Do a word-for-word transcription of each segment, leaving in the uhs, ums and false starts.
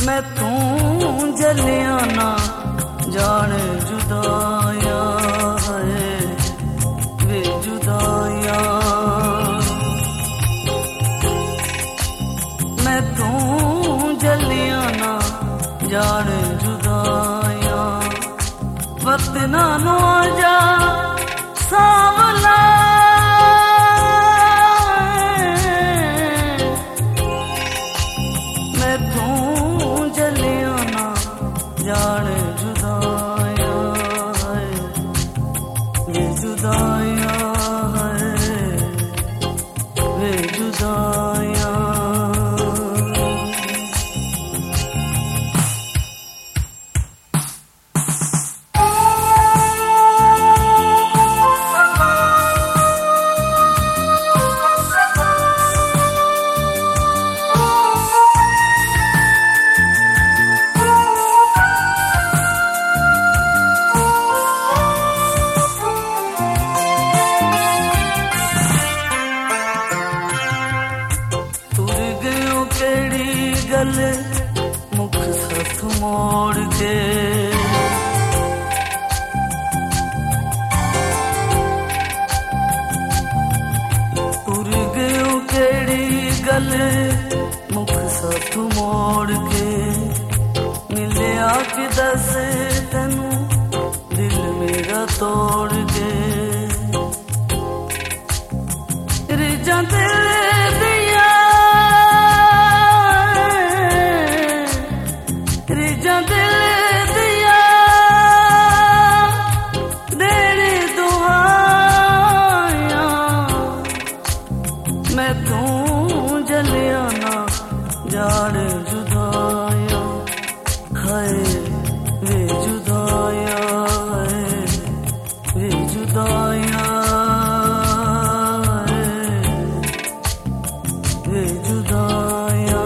मैं तू जलिया ना जाने जुदाया है वे जुदाया। मैं तू जलिया ना जाने जुदाया। वतना नो आजा सावला मैं तू जलिया ना जाने जुदाया है वे जुदाया है वे जुदाया। मुख सथ मोड़ के तुर गयो केड़ी गल मुख सथ मोड़ के। मिलिया कि दस तेनू दिल मेरा तोड़ के। रिजा दिल दिया रिजा दिल दिया तेरी दुआया। मैं तू जलिया ना जाने जुदाया है वे जुदाया है वे जुदाया है वे जुदाया।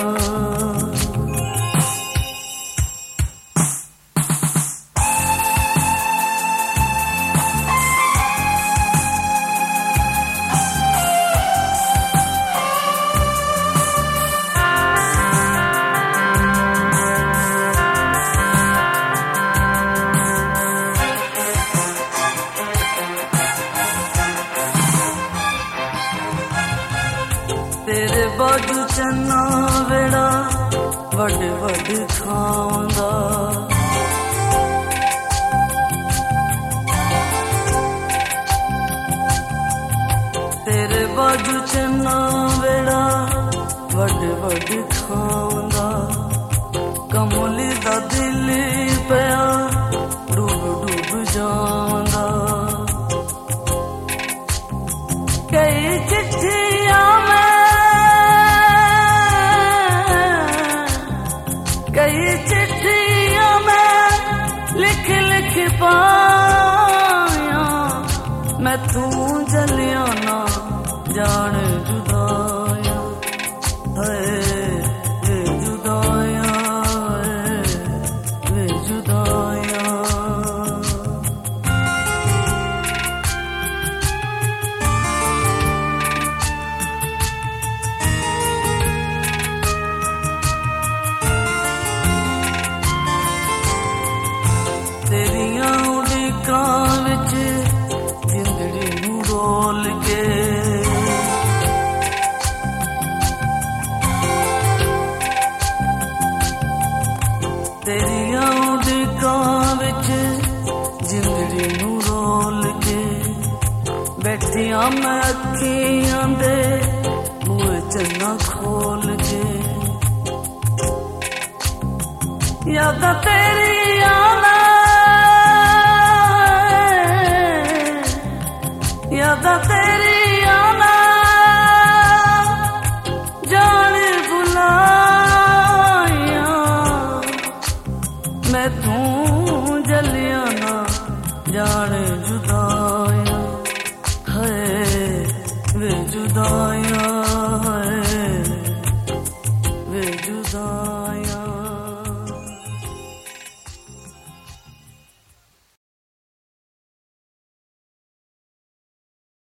तेरे बाजू चन्ना वेड़ा वड वड खांदा। तेरे बाजू चन्ना वेड़ा वड वड खांदा। कमली दा दिल पिया डूब डूब जांदा। कई चिट्ठियां कई चिट्ठियां मैं लिख लिख पाया। मैं तू जलिया ना जाने जुदाया है वे जुदाया है वे जुदाया। तेरिया उड़ीकां विच जिंदड़ी नू रोल के। तेरिया उड़ीकां विच जिंदड़ी नू रोल के। बैठिया मैं अखियां दे बूहे चन्ना खोल के। यादां तेरिया यादा तेरी आना जाने बुलाया। मैं तू जलिया ना जाने जुदाया है वे जुदाया।